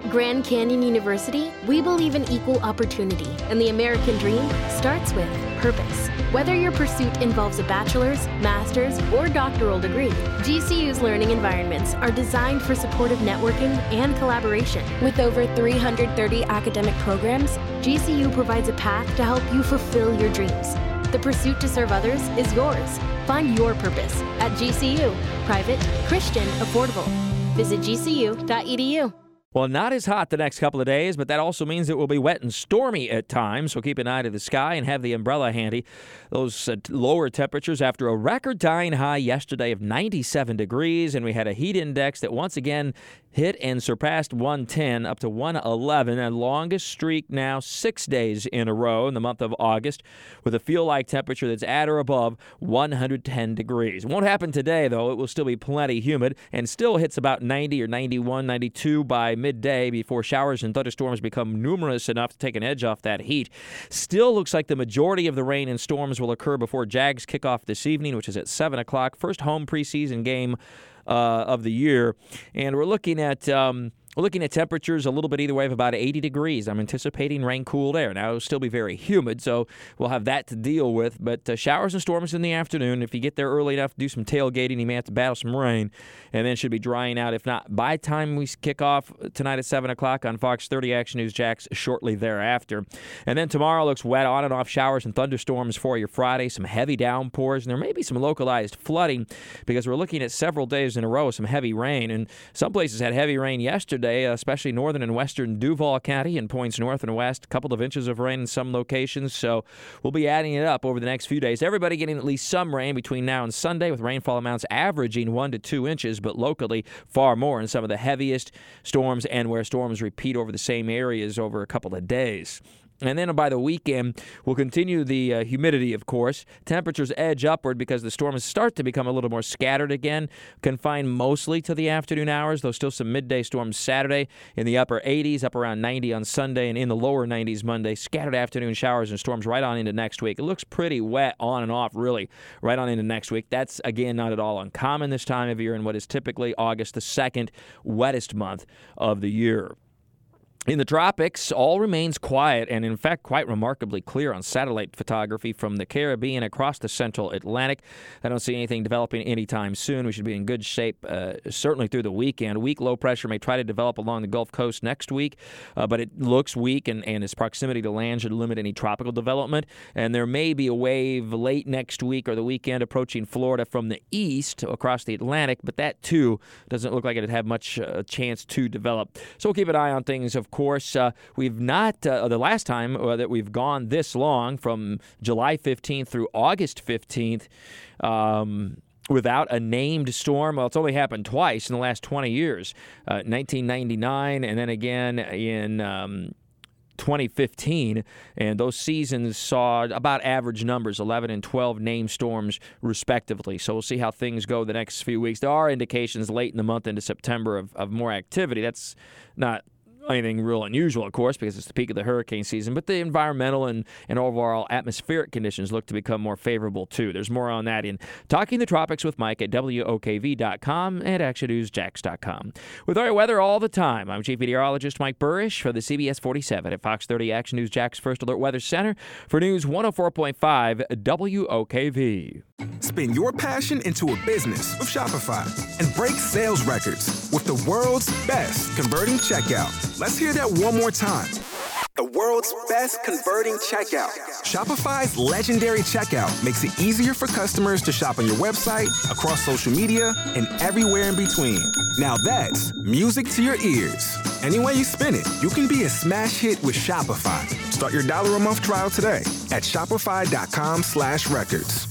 At Grand Canyon University, we believe in equal opportunity, and the American dream starts with purpose. Whether your pursuit involves a bachelor's, master's, or doctoral degree, GCU's learning environments are designed for supportive networking and collaboration. With over 330 academic programs, GCU provides a path to help you fulfill your dreams. The pursuit to serve others is yours. Find your purpose at GCU. Private, Christian, affordable. Visit gcu.edu. Well, not as hot the next couple of days, but that also means it will be wet and stormy at times, so keep an eye to the sky and have the umbrella handy. Those lower temperatures after a record-tying high yesterday of 97 degrees, and we had a heat index that once again hit and surpassed 110 up to 111, and longest streak now 6 days in a row in the month of August with a feel-like temperature that's at or above 110 degrees. It won't happen today, though. It will still be plenty humid and still hits about 90 or 91, 92 by midday before showers and thunderstorms become numerous enough to take an edge off that heat. Still looks like the majority of the rain and storms will occur before Jags kick off this evening, which is at 7 o'clock. First home preseason game of the year. And we're looking at temperatures a little bit either way of about 80 degrees. I'm anticipating rain, cool air. Now, it'll still be very humid, so we'll have that to deal with. But showers and storms in the afternoon. If you get there early enough to do some tailgating, you may have to battle some rain. And then it should be drying out. If not, by the time we kick off tonight at 7 o'clock on Fox 30 Action News Jax shortly thereafter. And then tomorrow looks wet, on and off showers and thunderstorms for your Friday. Some heavy downpours, and there may be some localized flooding because we're looking at several days in a row of some heavy rain. And some places had heavy rain yesterday, especially northern and western Duval County and points north and west. A couple of inches of rain in some locations, so we'll be adding it up over the next few days. Everybody getting at least some rain between now and Sunday, with rainfall amounts averaging 1 to 2 inches, but locally far more in some of the heaviest storms and where storms repeat over the same areas over a couple of days. And then by the weekend, we'll continue the humidity, of course. Temperatures edge upward because the storms start to become a little more scattered again, confined mostly to the afternoon hours, though still some midday storms Saturday in the upper 80s, up around 90 on Sunday, and in the lower 90s Monday. Scattered afternoon showers and storms right on into next week. It looks pretty wet on and off, really, right on into next week. That's, again, not at all uncommon this time of year in what is typically August, the second wettest month of the year. In the tropics, all remains quiet and, in fact, quite remarkably clear on satellite photography from the Caribbean across the central Atlantic. I don't see anything developing anytime soon. We should be in good shape, certainly through the weekend. Weak low pressure may try to develop along the Gulf Coast next week, but it looks weak, and its proximity to land should limit any tropical development. And there may be a wave late next week or the weekend approaching Florida from the east across the Atlantic, but that, too, doesn't look like it'd have much chance to develop. So we'll keep an eye on things, of course. We've not, the last time that we've gone this long, from July 15th through August 15th, without a named storm. Well, it's only happened twice in the last 20 years, 1999 and then again in 2015, and those seasons saw about average numbers, 11 and 12 named storms respectively. So we'll see how things go the next few weeks. There are indications late in the month into September of more activity. That's not anything real unusual, of course, because it's the peak of the hurricane season, but the environmental and overall atmospheric conditions look to become more favorable, too. There's more on that in Talking the Tropics with Mike at WOKV.com and ActionNewsJax.com. With our weather all the time, I'm Chief Meteorologist Mike Burrish for the CBS 47 at Fox 30 Action News Jax First Alert Weather Center for News 104.5 WOKV. Spin your passion into a business with Shopify and break sales records with the world's best converting checkout. Let's hear that one more time. The world's best converting checkout. Shopify's legendary checkout makes it easier for customers to shop on your website, across social media, and everywhere in between. Now that's music to your ears. Any way you spin it, you can be a smash hit with Shopify. Start your $1 a month trial today at shopify.com/records.